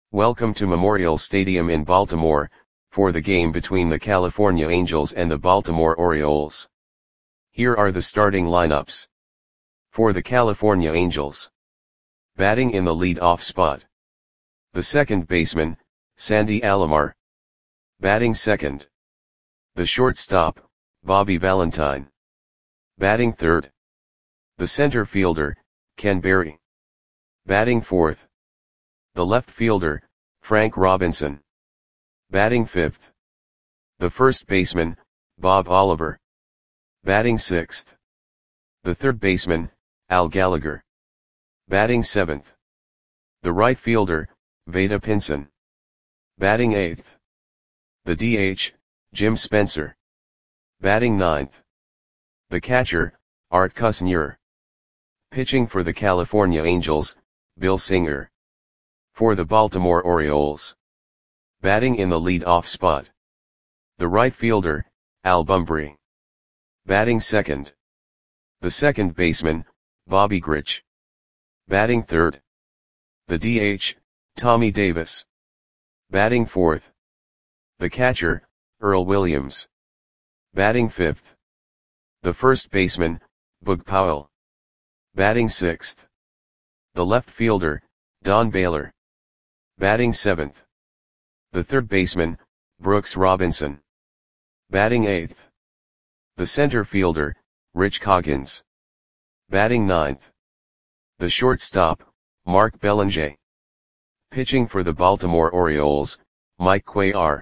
Welcome to Memorial Stadium in Baltimore, for the game between the California Angels and the Baltimore Orioles. Here are the starting lineups. For the California Angels. Batting in the lead-off spot. The second baseman, Sandy Alomar. Batting second. The shortstop, Bobby Valentine. Batting third. The center fielder, Ken Berry. Batting fourth. The left fielder, Frank Robinson. Batting fifth. The first baseman, Bob Oliver. Batting sixth. The third baseman, Al Gallagher. Batting seventh. The right fielder, Vada Pinson. Batting eighth. The DH, Jim Spencer. Batting ninth. The catcher, Art Kusnyer. Pitching for the California Angels, Bill Singer. For the Baltimore Orioles. Batting in the lead-off spot. The right fielder, Al Bumbry. Batting second. The second baseman, Bobby Grich. Batting third. The DH, Tommy Davis. Batting fourth. The catcher, Earl Williams. Batting fifth. The first baseman, Boog Powell. Batting sixth. The left fielder, Don Baylor. Batting seventh. The third baseman, Brooks Robinson. Batting eighth. The center fielder, Rich Coggins. Batting ninth. The shortstop, Mark Belanger. Pitching for the Baltimore Orioles, Mike Cuellar.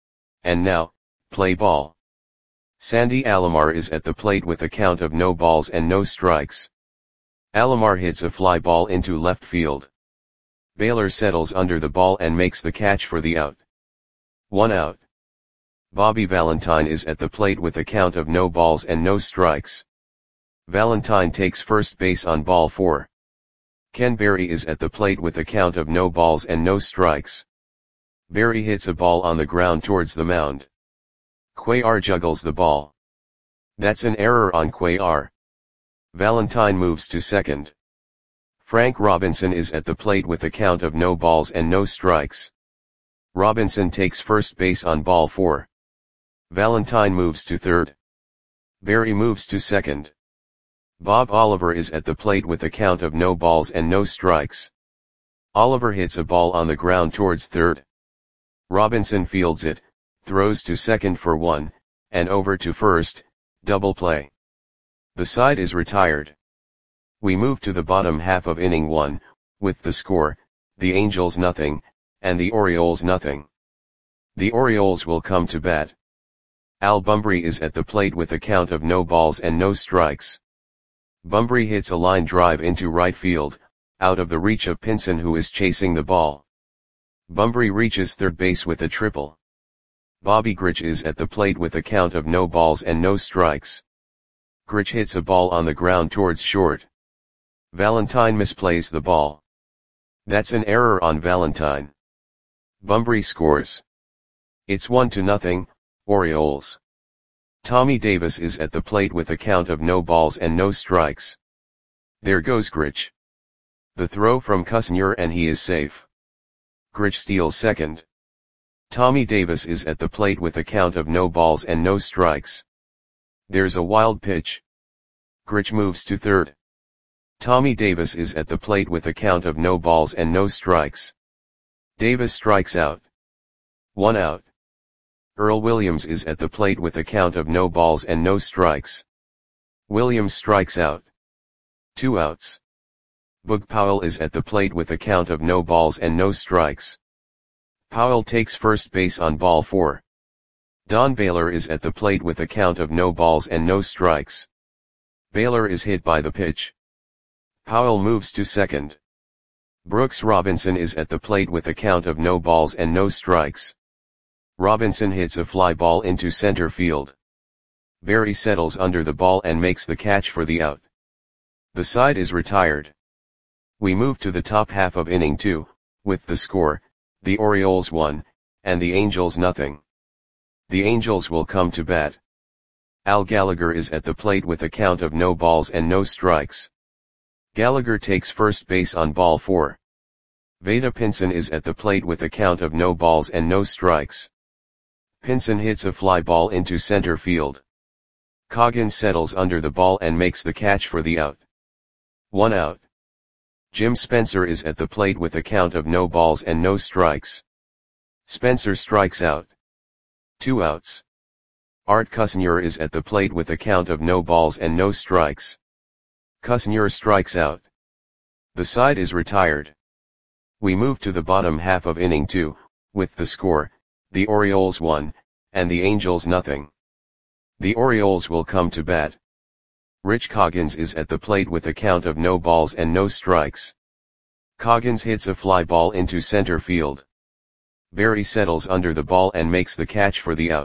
And now, play ball. Sandy Alomar is at the plate with a count of no balls and no strikes. Alomar hits a fly ball into left field. Baylor settles under the ball and makes the catch for the out. 1 out. Bobby Valentine is at the plate with a count of no balls and no strikes. Valentine takes first base on ball 4. Ken Berry is at the plate with a count of no balls and no strikes. Berry hits a ball on the ground towards the mound. Cuellar juggles the ball. That's an error on Cuellar. Valentine moves to second. Frank Robinson is at the plate with a count of no balls and no strikes. Robinson takes first base on ball 4. Valentine moves to third. Berry moves to second. Bob Oliver is at the plate with a count of no balls and no strikes. Oliver hits a ball on the ground towards third. Robinson fields it, throws to second for 1, and over to first, double play. The side is retired. We move to the bottom half of inning 1, with the score, the Angels nothing, and the Orioles nothing. The Orioles will come to bat. Al Bumbry is at the plate with a count of no balls and no strikes. Bumbry hits a line drive into right field, out of the reach of Pinson who is chasing the ball. Bumbry reaches third base with a triple. Bobby Grich is at the plate with a count of no balls and no strikes. Grich hits a ball on the ground towards short. Valentine misplays the ball. That's an error on Valentine. Bumbry scores. It's 1-0, Orioles. Tommy Davis is at the plate with a count of no balls and no strikes. There goes Grich. The throw from Kusnyer and he is safe. Grich steals second. Tommy Davis is at the plate with a count of no balls and no strikes. There's a wild pitch. Grich moves to third. Tommy Davis is at the plate with a count of no balls and no strikes. Davis strikes out. 1 out. Earl Williams is at the plate with a count of no balls and no strikes. Williams strikes out. 2 outs. Boog Powell is at the plate with a count of no balls and no strikes. Powell takes first base on ball 4. Don Baylor is at the plate with a count of no balls and no strikes. Baylor is hit by the pitch. Powell moves to second. Brooks Robinson is at the plate with a count of no balls and no strikes. Robinson hits a fly ball into center field. Berry settles under the ball and makes the catch for the out. The side is retired. We move to the top half of inning 2, with the score, the Orioles 1, and the Angels nothing. The Angels will come to bat. Al Gallagher is at the plate with a count of no balls and no strikes. Gallagher takes first base on ball 4. Veda Pinson is at the plate with a count of no balls and no strikes. Pinson hits a fly ball into center field. Coggins settles under the ball and makes the catch for the out. 1 out. Jim Spencer is at the plate with a count of no balls and no strikes. Spencer strikes out. 2 outs. Art Kusnyer is at the plate with a count of no balls and no strikes. Kusnyer strikes out. The side is retired. We move to the bottom half of inning 2, with the score, the Orioles 1, and the Angels nothing. The Orioles will come to bat. Rich Coggins is at the plate with a count of no balls and no strikes. Coggins hits a fly ball into center field. Berry settles under the ball and makes the catch for the out.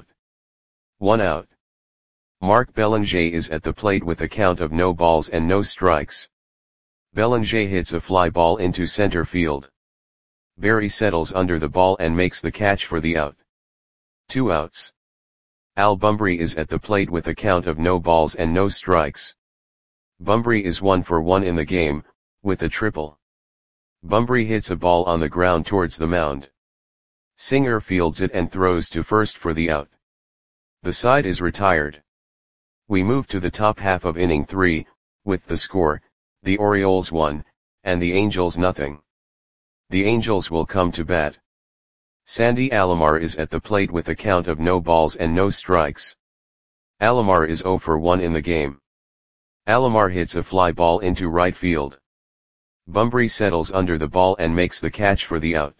1 out. Mark Belanger is at the plate with a count of no balls and no strikes. Belanger hits a fly ball into center field. Berry settles under the ball and makes the catch for the out. 2 outs. Al Bumbry is at the plate with a count of no balls and no strikes. Bumbry is 1 for 1 in the game, with a triple. Bumbry hits a ball on the ground towards the mound. Singer fields it and throws to first for the out. The side is retired. We move to the top half of inning 3, with the score, the Orioles 1, and the Angels nothing. The Angels will come to bat. Sandy Alomar is at the plate with a count of no balls and no strikes. Alomar is 0 for 1 in the game. Alomar hits a fly ball into right field. Bumbry settles under the ball and makes the catch for the out.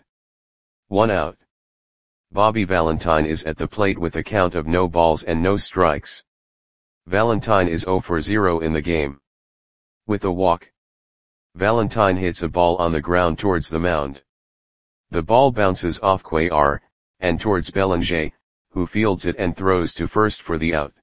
1 out. Bobby Valentine is at the plate with a count of no balls and no strikes. Valentine is 0 for 0 in the game. With a walk, Valentine hits a ball on the ground towards the mound. The ball bounces off Cuellar, and towards Belanger, who fields it and throws to first for the out.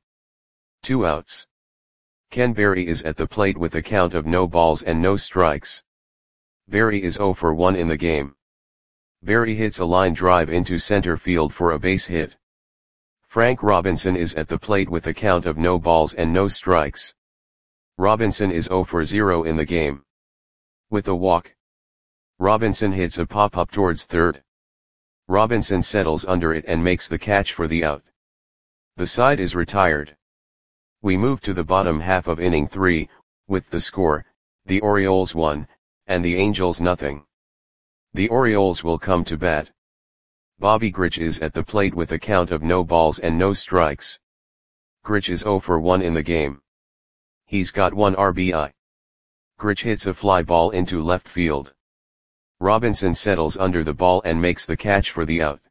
2 outs. Ken Berry is at the plate with a count of no balls and no strikes. Berry is 0 for 1 in the game. Berry hits a line drive into center field for a base hit. Frank Robinson is at the plate with a count of no balls and no strikes. Robinson is 0 for 0 in the game. With a walk, Robinson hits a pop-up towards third. Robinson settles under it and makes the catch for the out. The side is retired. We move to the bottom half of inning 3, with the score, the Orioles 1, and the Angels nothing. The Orioles will come to bat. Bobby Grich is at the plate with a count of no balls and no strikes. Grich is 0 for 1 in the game. He's got 1 RBI. Grich hits a fly ball into left field. Robinson settles under the ball and makes the catch for the out.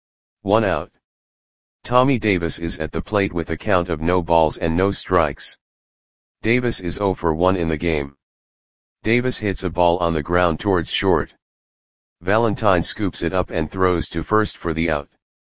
1 out. Tommy Davis is at the plate with a count of no balls and no strikes. Davis is 0 for 1 in the game. Davis hits a ball on the ground towards short. Valentine scoops it up and throws to first for the out.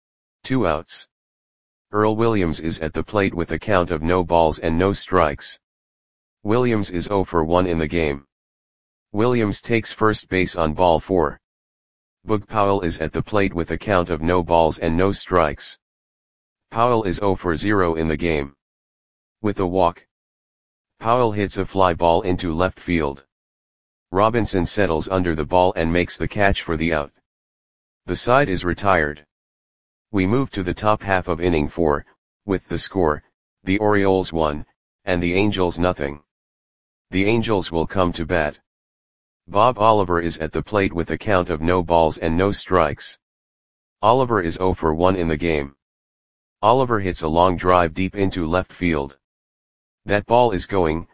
2 outs. Earl Williams is at the plate with a count of no balls and no strikes. Williams is 0 for 1 in the game. Williams takes first base on ball 4. Boog Powell is at the plate with a count of no balls and no strikes. Powell is 0 for 0 in the game. With a walk, Powell hits a fly ball into left field. Robinson settles under the ball and makes the catch for the out. The side is retired. We move to the top half of inning 4, with the score, the Orioles 1, and the Angels nothing. The Angels will come to bat. Bob Oliver is at the plate with a count of no balls and no strikes. Oliver is 0 for 1 in the game. Oliver hits a long drive deep into left field. That ball is gone.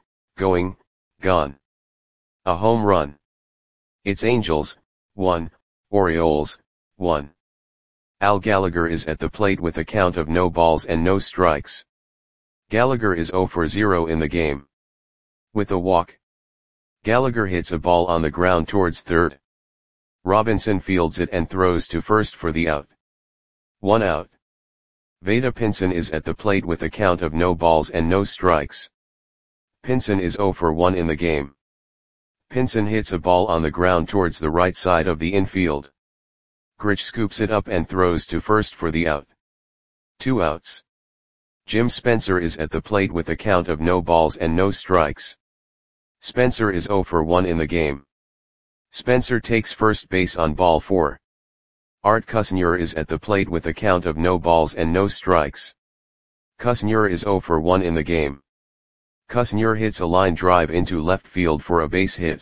A home run. It's Angels, 1, Orioles, 1. Al Gallagher is at the plate with a count of no balls and no strikes. Gallagher is 0 for 0 in the game. With a walk, Gallagher hits a ball on the ground towards third. Robinson fields it and throws to first for the out. 1 out. Veda Pinson is at the plate with a count of no balls and no strikes. Pinson is 0 for 1 in the game. Pinson hits a ball on the ground towards the right side of the infield. Grich scoops it up and throws to first for the out. 2 outs. Jim Spencer is at the plate with a count of no balls and no strikes. Spencer is 0 for 1 in the game. Spencer takes first base on ball 4. Art Kusneur is at the plate with a count of no balls and no strikes. Kusneur is 0 for 1 in the game. Kusneur hits a line drive into left field for a base hit.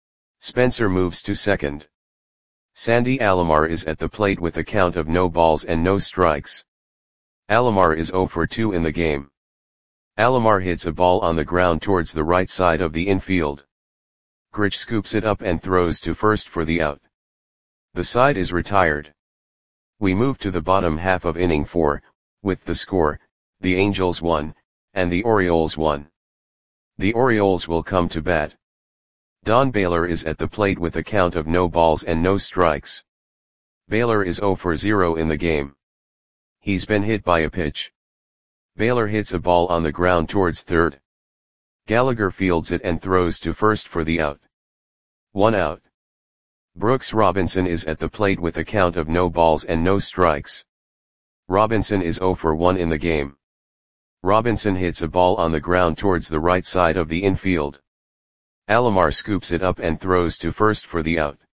Spencer moves to second. Sandy Alomar is at the plate with a count of no balls and no strikes. Alomar is 0 for 2 in the game. Alomar hits a ball on the ground towards the right side of the infield. Grich scoops it up and throws to first for the out. The side is retired. We move to the bottom half of inning 4, with the score, the Angels 1, and the Orioles 1. The Orioles will come to bat. Don Baylor is at the plate with a count of no balls and no strikes. Baylor is 0 for 0 in the game. He's been hit by a pitch. Baylor hits a ball on the ground towards third. Gallagher fields it and throws to first for the out. 1 out. Brooks Robinson is at the plate with a count of no balls and no strikes. Robinson is 0 for 1 in the game. Robinson hits a ball on the ground towards the right side of the infield. Alomar scoops it up and throws to first for the out.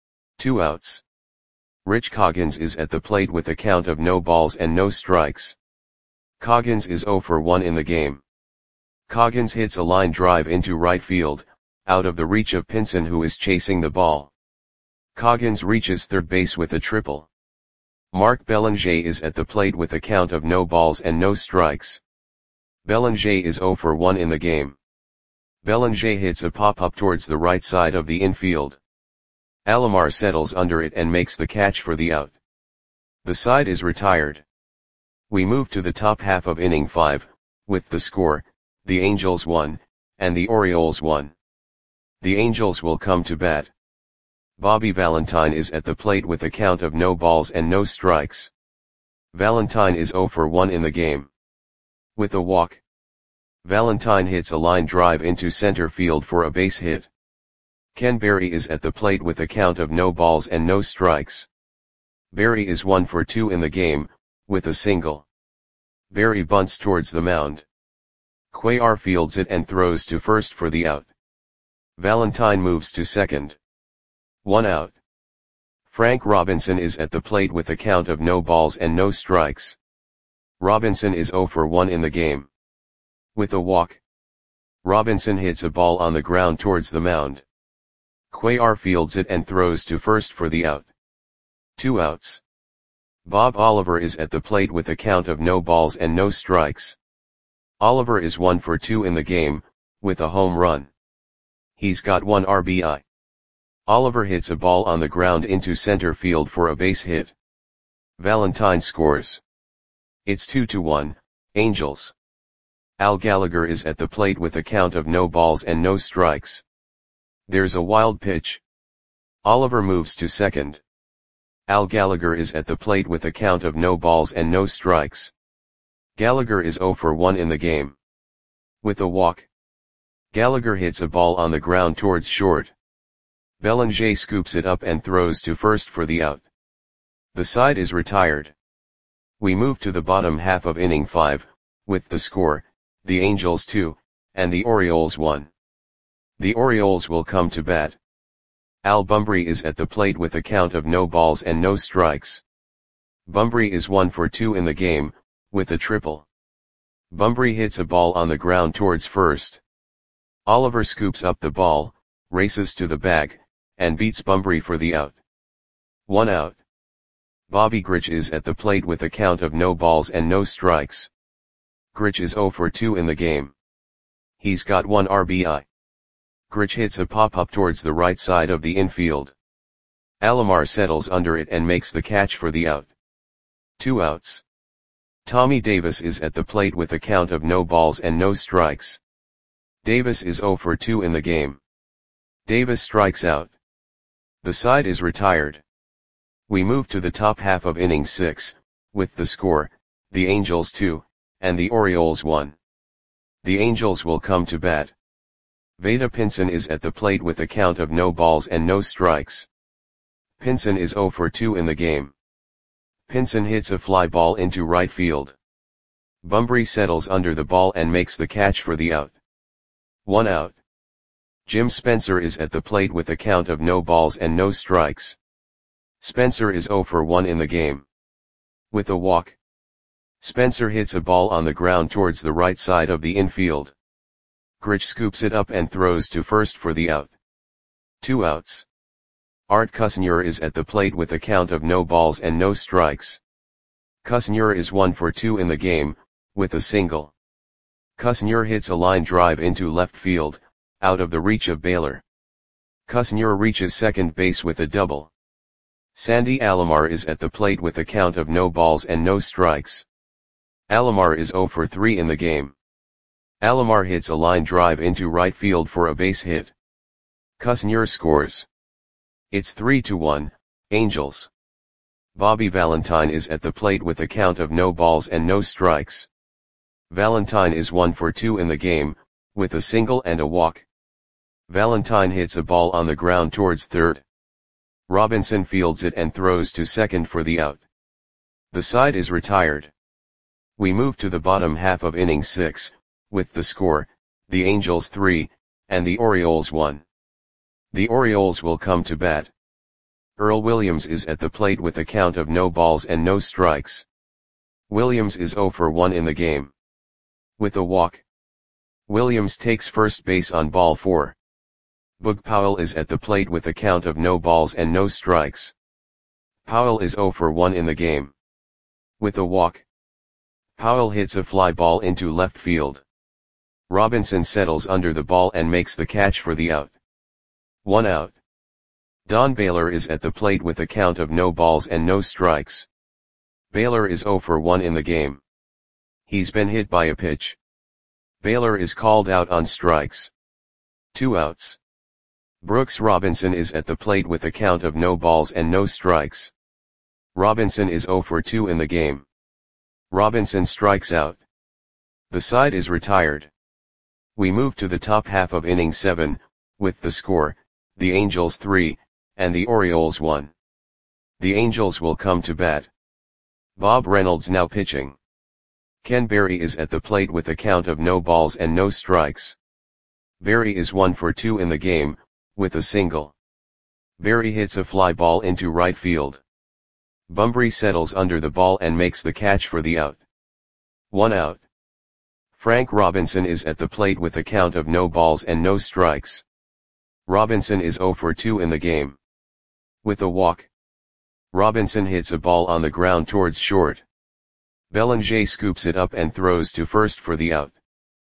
2 outs. Rich Coggins is at the plate with a count of no balls and no strikes. Coggins is 0 for 1 in the game. Coggins hits a line drive into right field, out of the reach of Pinson, who is chasing the ball. Coggins reaches third base with a triple. Mark Belanger is at the plate with a count of no balls and no strikes. Belanger is 0 for 1 in the game. Belanger hits a pop-up towards the right side of the infield. Alomar settles under it and makes the catch for the out. The side is retired. We move to the top half of inning 5, with the score, the Angels 1, and the Orioles 1. The Angels will come to bat. Bobby Valentine is at the plate with a count of no balls and no strikes. Valentine is 0 for 1 in the game. With a walk, Valentine hits a line drive into center field for a base hit. Ken Berry is at the plate with a count of no balls and no strikes. Berry is 1 for 2 in the game, with a single. Berry bunts towards the mound. Cuellar fields it and throws to first for the out. Valentine moves to second. 1 out. Frank Robinson is at the plate with a count of no balls and no strikes. Robinson is 0 for 1 in the game. With a walk, Robinson hits a ball on the ground towards the mound. Cuellar fields it and throws to first for the out. 2 outs. Bob Oliver is at the plate with a count of no balls and no strikes. Oliver is 1 for 2 in the game, with a home run. He's got 1 RBI. Oliver hits a ball on the ground into center field for a base hit. Valentine scores. It's 2-1, Angels. Al Gallagher is at the plate with a count of no balls and no strikes. There's a wild pitch. Oliver moves to second. Al Gallagher is at the plate with a count of no balls and no strikes. Gallagher is 0 for 1 in the game. With a walk, Gallagher hits a ball on the ground towards short. Belanger scoops it up and throws to first for the out. The side is retired. We move to the bottom half of inning 5, with the score, the Angels 2, and the Orioles 1. The Orioles will come to bat. Al Bumbry is at the plate with a count of no balls and no strikes. Bumbry is 1 for 2 in the game, with a triple. Bumbry hits a ball on the ground towards first. Oliver scoops up the ball, races to the bag, and beats Bumbry for the out. 1 out. Bobby Grich is at the plate with a count of no balls and no strikes. Grich is 0 for 2 in the game. He's got 1 RBI. Grich hits a pop-up towards the right side of the infield. Alomar settles under it and makes the catch for the out. 2 outs. Tommy Davis is at the plate with a count of no balls and no strikes. Davis is 0 for 2 in the game. Davis strikes out. The side is retired. We move to the top half of inning 6, with the score, the Angels 2, and the Orioles 1. The Angels will come to bat. Vada Pinson is at the plate with a count of no balls and no strikes. Pinson is 0 for 2 in the game. Pinson hits a fly ball into right field. Bumbry settles under the ball and makes the catch for the out. 1 out. Jim Spencer is at the plate with a count of no balls and no strikes. Spencer is 0 for 1 in the game. With a walk. Spencer hits a ball on the ground towards the right side of the infield. Grich scoops it up and throws to first for the out. 2 outs. Art Kusnyer is at the plate with a count of no balls and no strikes. Kusnyer is 1 for 2 in the game, with a single. Kusnyer hits a line drive into left field, out of the reach of Baylor. Kusnyer reaches second base with a double. Sandy Alomar is at the plate with a count of no balls and no strikes. Alomar is 0 for 3 in the game. Alomar hits a line drive into right field for a base hit. Kusnyer scores. It's 3-1, Angels. Bobby Valentine is at the plate with a count of no balls and no strikes. Valentine is 1 for 2 in the game, with a single and a walk. Valentine hits a ball on the ground towards third. Robinson fields it and throws to second for the out. The side is retired. We move to the bottom half of inning 6, with the score, the Angels 3, and the Orioles 1. The Orioles will come to bat. Earl Williams is at the plate with a count of no balls and no strikes. Williams is 0 for 1 in the game. With a walk. Williams takes first base on ball 4. Boog Powell is at the plate with a count of no balls and no strikes. Powell is 0 for 1 in the game. With a walk. Powell hits a fly ball into left field. Robinson settles under the ball and makes the catch for the out. 1 out. Don Baylor is at the plate with a count of no balls and no strikes. Baylor is 0 for 1 in the game. He's been hit by a pitch. Baylor is called out on strikes. 2 outs. Brooks Robinson is at the plate with a count of no balls and no strikes. Robinson is 0 for 2 in the game. Robinson strikes out. The side is retired. We move to the top half of inning 7, with the score, the Angels 3, and the Orioles 1. The Angels will come to bat. Bob Reynolds now pitching. Ken Berry is at the plate with a count of no balls and no strikes. Berry is 1 for 2 in the game, with a single. Berry hits a fly ball into right field. Bumbry settles under the ball and makes the catch for the out. 1 out. Frank Robinson is at the plate with a count of no balls and no strikes. Robinson is 0 for 2 in the game. With a walk. Robinson hits a ball on the ground towards short. Bellinger scoops it up and throws to first for the out.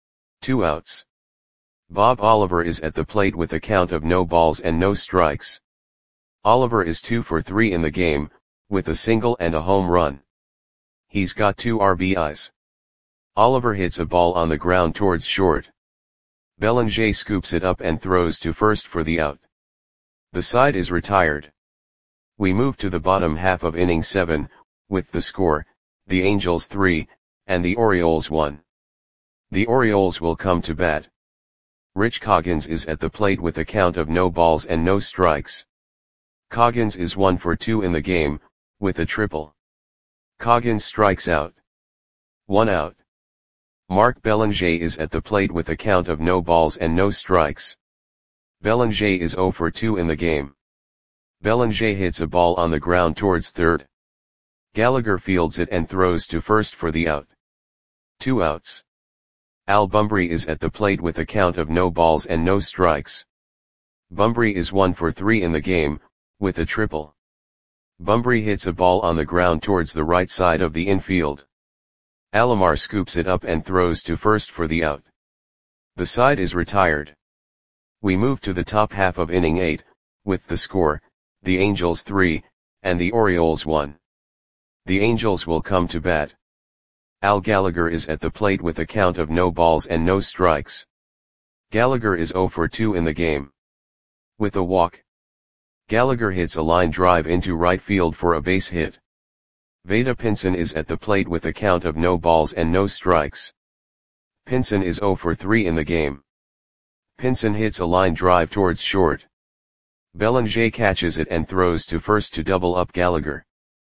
2 outs. Bob Oliver is at the plate with a count of no balls and no strikes. Oliver is 2 for 3 in the game, with a single and a home run. He's got 2 RBIs. Oliver hits a ball on the ground towards short. Bellinger scoops it up and throws to first for the out. The side is retired. We move to the bottom half of inning 7, with the score, the Angels 3, and the Orioles 1. The Orioles will come to bat. Rich Coggins is at the plate with a count of no balls and no strikes. Coggins is 1 for 2 in the game, with a triple. Coggins strikes out. 1 out. Mark Bellinger is at the plate with a count of no balls and no strikes. Bellinger is 0 for 2 in the game. Bellinger hits a ball on the ground towards third. Gallagher fields it and throws to first for the out. 2 outs. Al Bumbry is at the plate with a count of no balls and no strikes. Bumbry is 1 for 3 in the game, with a triple. Bumbry hits a ball on the ground towards the right side of the infield. Alomar scoops it up and throws to first for the out. The side is retired. We move to the top half of inning 8, with the score, the Angels 3, and the Orioles 1. The Angels will come to bat. Al Gallagher is at the plate with a count of no balls and no strikes. Gallagher is 0 for 2 in the game. With a walk. Gallagher hits a line drive into right field for a base hit. Vada Pinson is at the plate with a count of no balls and no strikes. Pinson is 0 for 3 in the game. Pinson hits a line drive towards short. Bellinger catches it and throws to first to double up Gallagher.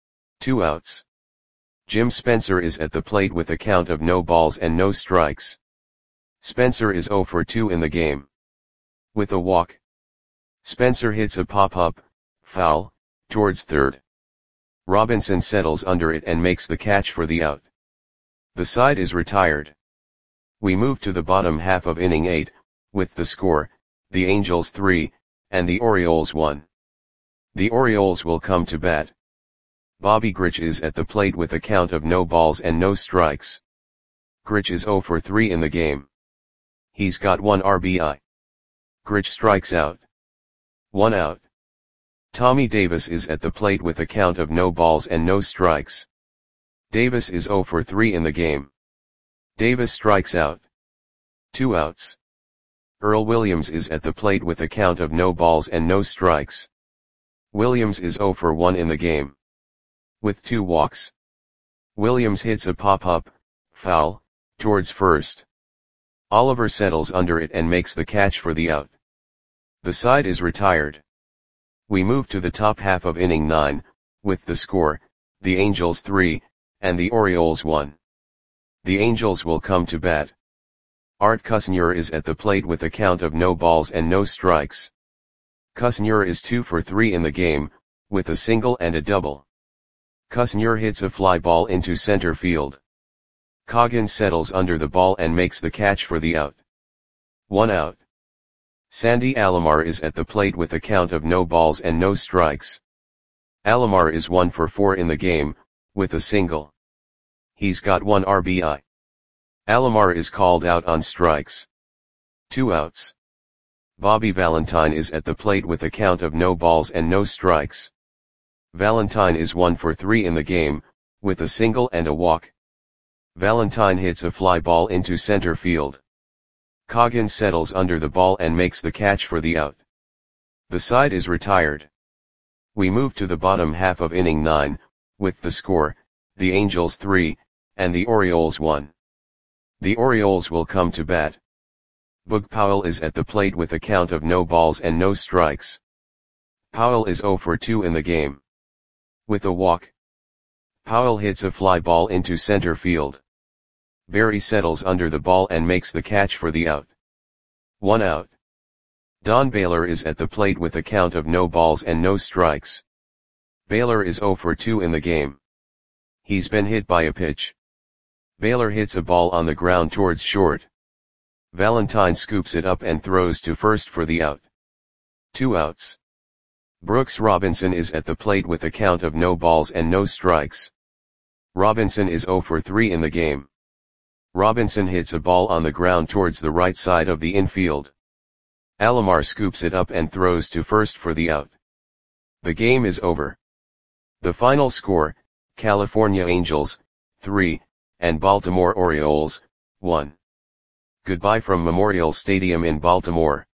2 outs. Jim Spencer is at the plate with a count of no balls and no strikes. Spencer is 0 for 2 in the game. With a walk. Spencer hits a pop-up, foul, towards third. Robinson settles under it and makes the catch for the out. The side is retired. We move to the bottom half of inning 8, with the score, the Angels 3, and the Orioles 1. The Orioles will come to bat. Bobby Grich is at the plate with a count of no balls and no strikes. Grich is 0 for 3 in the game. He's got 1 RBI. Grich strikes out. 1 out. Tommy Davis is at the plate with a count of no balls and no strikes. Davis is 0 for 3 in the game. Davis strikes out. 2 outs. Earl Williams is at the plate with a count of no balls and no strikes. Williams is 0 for 1 in the game. With 2 walks. Williams hits a pop-up, foul, towards first. Oliver settles under it and makes the catch for the out. The side is retired. We move to the top half of inning 9, with the score, the Angels 3, and the Orioles 1. The Angels will come to bat. Art Kusnyer is at the plate with a count of no balls and no strikes. Kusnyer is 2 for 3 in the game, with a single and a double. Kusnyer hits a fly ball into center field. Coggins settles under the ball and makes the catch for the out. 1 out. Sandy Alomar is at the plate with a count of no balls and no strikes. Alomar is 1 for 4 in the game, with a single. He's got 1 RBI. Alomar is called out on strikes. 2 outs. Bobby Valentine is at the plate with a count of no balls and no strikes. Valentine is 1 for 3 in the game, with a single and a walk. Valentine hits a fly ball into center field. Coggins settles under the ball and makes the catch for the out. The side is retired. We move to the bottom half of inning 9, with the score, the Angels 3, and the Orioles 1. The Orioles will come to bat. Boog Powell is at the plate with a count of no balls and no strikes. Powell is 0 for 2 in the game. With a walk. Powell hits a fly ball into center field. Berry settles under the ball and makes the catch for the out. 1 out. Don Baylor is at the plate with a count of no balls and no strikes. Baylor is 0 for 2 in the game. He's been hit by a pitch. Baylor hits a ball on the ground towards short. Valentine scoops it up and throws to first for the out. 2 outs. Brooks Robinson is at the plate with a count of no balls and no strikes. Robinson is 0 for 3 in the game. Robinson hits a ball on the ground towards the right side of the infield. Alomar scoops it up and throws to first for the out. The game is over. The final score, California Angels, 3, and Baltimore Orioles, 1. Goodbye from Memorial Stadium in Baltimore.